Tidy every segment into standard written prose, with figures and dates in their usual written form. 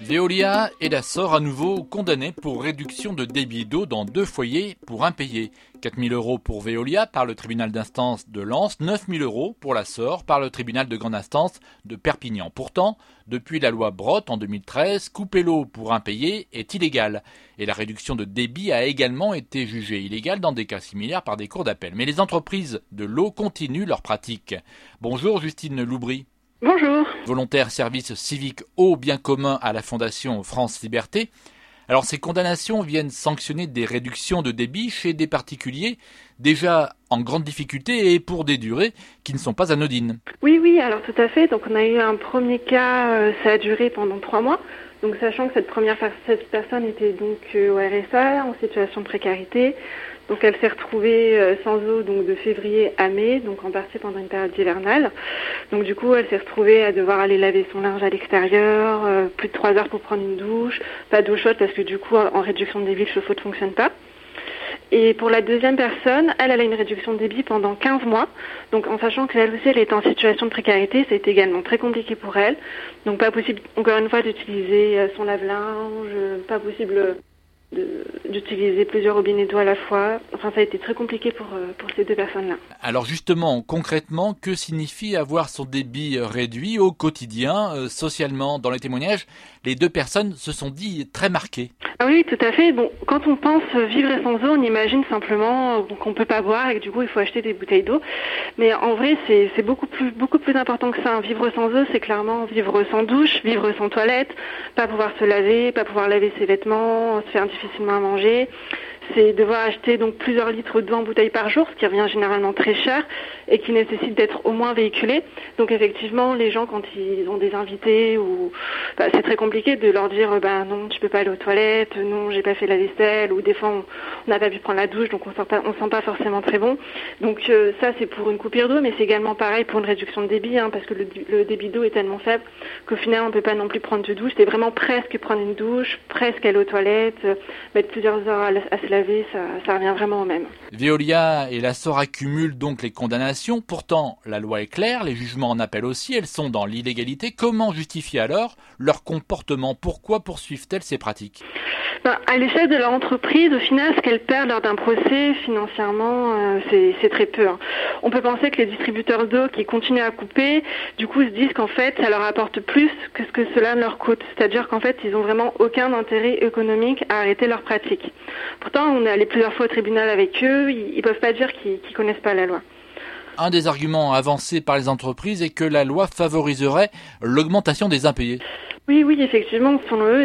Veolia et la SOR à nouveau condamnés pour réduction de débit d'eau dans 2 foyers pour impayés. 4 000 € pour Veolia par le tribunal d'instance de Lens, 9 000 € pour la SOR par le tribunal de grande instance de Perpignan. Pourtant, depuis la loi Brottes en 2013, couper l'eau pour impayés est illégal. Et la réduction de débit a également été jugée illégale dans des cas similaires par des cours d'appel. Mais les entreprises de l'eau continuent leur pratique. Bonjour Justine Loubry. Bonjour. Volontaire service civique eau bien commun à la Fondation France Liberté. Alors ces condamnations viennent sanctionner des réductions de débit chez des particuliers déjà en grande difficulté et pour des durées qui ne sont pas anodines. Oui, alors tout à fait. Donc on a eu un premier cas, ça a duré pendant 3 mois. Donc sachant que cette personne était donc au RSA, en situation de précarité. Donc elle s'est retrouvée sans eau donc de février à mai, donc en partie pendant une période hivernale. Donc du coup elle s'est retrouvée à devoir aller laver son linge à l'extérieur, plus de 3 heures pour prendre une douche, pas d'eau chaude parce que du coup en réduction de débit le chauffe-eau ne fonctionne pas. Et pour la deuxième personne, elle a une réduction de débit pendant 15 mois. Donc en sachant qu'elle aussi elle est en situation de précarité, c'est également très compliqué pour elle. Donc pas possible encore une fois d'utiliser son lave-linge, pas possible d'utiliser plusieurs robinets d'eau à la fois. Enfin, ça a été très compliqué pour ces 2 personnes-là. Alors justement, concrètement, que signifie avoir son débit réduit au quotidien, socialement? Dans les témoignages, les 2 personnes se sont dit très marquées. Ah oui, tout à fait. Bon, quand on pense vivre sans eau, on imagine simplement qu'on peut pas boire et que du coup il faut acheter des bouteilles d'eau. Mais en vrai, c'est beaucoup plus important que ça. Vivre sans eau, c'est clairement vivre sans douche, vivre sans toilette, pas pouvoir se laver, pas pouvoir laver ses vêtements, se faire difficilement à manger. C'est devoir acheter donc plusieurs litres d'eau en bouteille par jour, ce qui revient généralement très cher et qui nécessite d'être au moins véhiculé. Donc effectivement, les gens quand ils ont des invités ou c'est très compliqué de leur dire non, tu peux pas aller aux toilettes, non, j'ai pas fait la vaisselle, ou des fois on n'a pas pu prendre la douche, donc on sent pas forcément très bon. Donc ça c'est pour une coupure d'eau, mais c'est également pareil pour une réduction de débit, parce que le débit d'eau est tellement faible qu'au final on peut pas non plus prendre de douche. C'est vraiment presque prendre une douche, presque aller aux toilettes, mettre plusieurs heures à se laver. Ça revient vraiment au même. Veolia et la SOR accumulent donc les condamnations. Pourtant, la loi est claire, les jugements en appel aussi, elles sont dans l'illégalité. Comment justifier alors leur comportement? Pourquoi poursuivent-elles ces pratiques? À l'échelle de leur entreprise, au final, ce qu'elles perdent lors d'un procès, financièrement, c'est très peu. On peut penser que les distributeurs d'eau qui continuent à couper, du coup, se disent qu'en fait, ça leur apporte plus que ce que cela leur coûte. C'est-à-dire qu'en fait, ils n'ont vraiment aucun intérêt économique à arrêter leur pratique. Pourtant, on est allé plusieurs fois au tribunal avec eux, ils peuvent pas dire qu'ils connaissent pas la loi. Un des arguments avancés par les entreprises est que la loi favoriserait l'augmentation des impayés. Oui, effectivement, selon eux,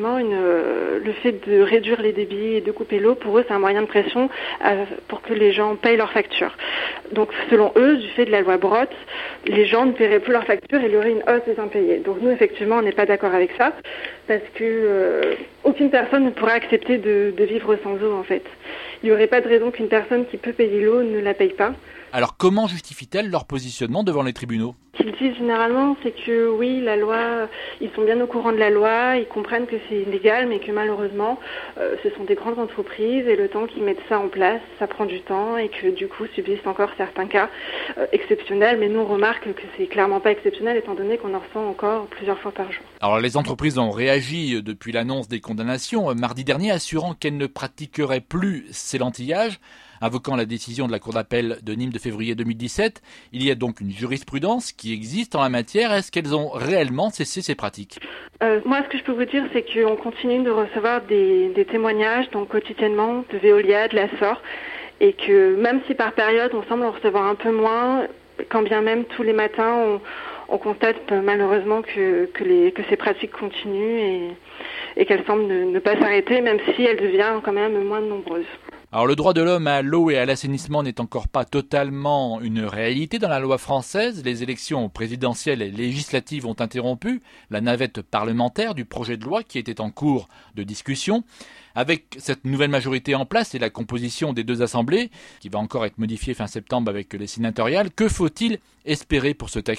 le fait de réduire les débits et de couper l'eau, pour eux, c'est un moyen de pression pour que les gens payent leurs factures. Donc, selon eux, du fait de la loi Brottes, les gens ne paieraient plus leurs factures et il y aurait une hausse des impayés. Donc, nous, effectivement, on n'est pas d'accord avec ça, parce que aucune personne ne pourrait accepter de vivre sans eau, en fait. Il n'y aurait pas de raison qu'une personne qui peut payer l'eau ne la paye pas. Alors, comment justifient-elles leur positionnement devant les tribunaux? Ce qu'ils disent généralement, c'est que oui, la loi, ils sont bien au courant de la loi, ils comprennent que c'est illégal, mais que malheureusement, ce sont des grandes entreprises et le temps qu'ils mettent ça en place, ça prend du temps et que du coup subsistent encore certains cas exceptionnels. Mais nous, on remarque que c'est clairement pas exceptionnel étant donné qu'on en ressent encore plusieurs fois par jour. Alors les entreprises ont réagi depuis l'annonce des condamnations mardi dernier, assurant qu'elles ne pratiqueraient plus ces lentilllages. Invoquant la décision de la Cour d'appel de Nîmes de février 2017, il y a donc une jurisprudence qui existe en la matière. Est-ce qu'elles ont réellement cessé ces pratiques? Moi, ce que je peux vous dire, c'est qu'on continue de recevoir des témoignages donc quotidiennement de Veolia, de la SOR, et que même si par période on semble en recevoir un peu moins, quand bien même tous les matins on constate malheureusement que ces pratiques continuent et qu'elles semblent ne pas s'arrêter, même si elles deviennent quand même moins nombreuses. Alors le droit de l'homme à l'eau et à l'assainissement n'est encore pas totalement une réalité dans la loi française. Les élections présidentielles et législatives ont interrompu la navette parlementaire du projet de loi qui était en cours de discussion. Avec cette nouvelle majorité en place et la composition des 2 assemblées, qui va encore être modifiée fin septembre avec les sénatoriales, que faut-il espérer pour ce texte?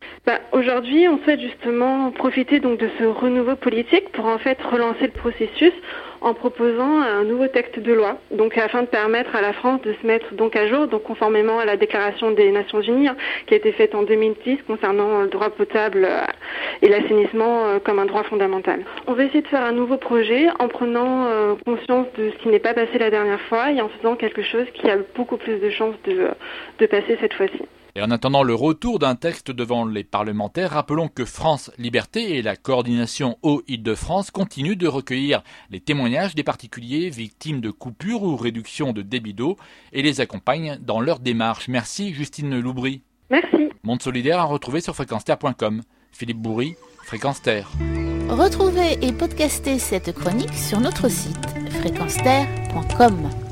Aujourd'hui, on souhaite justement profiter donc de ce renouveau politique pour en fait relancer le processus en proposant un nouveau texte de loi, donc afin de permettre à la France de se mettre donc à jour, donc conformément à la Déclaration des Nations Unies qui a été faite en 2010 concernant le droit potable et l'assainissement comme un droit fondamental. On va essayer de faire un nouveau projet en prenant conscience de ce qui n'est pas passé la dernière fois et en faisant quelque chose qui a beaucoup plus de chances de passer cette fois-ci. Et en attendant le retour d'un texte devant les parlementaires, rappelons que France Liberté et la coordination Eau-Île-de-France continuent de recueillir les témoignages des particuliers victimes de coupures ou réductions de débit d'eau et les accompagnent dans leur démarche. Merci Justine Loubry. Merci. Monde solidaire à retrouver sur fréquenceterre.com. Philippe Bourry, Fréquence Terre. Retrouvez et podcastez cette chronique sur notre site fréquenceterre.com.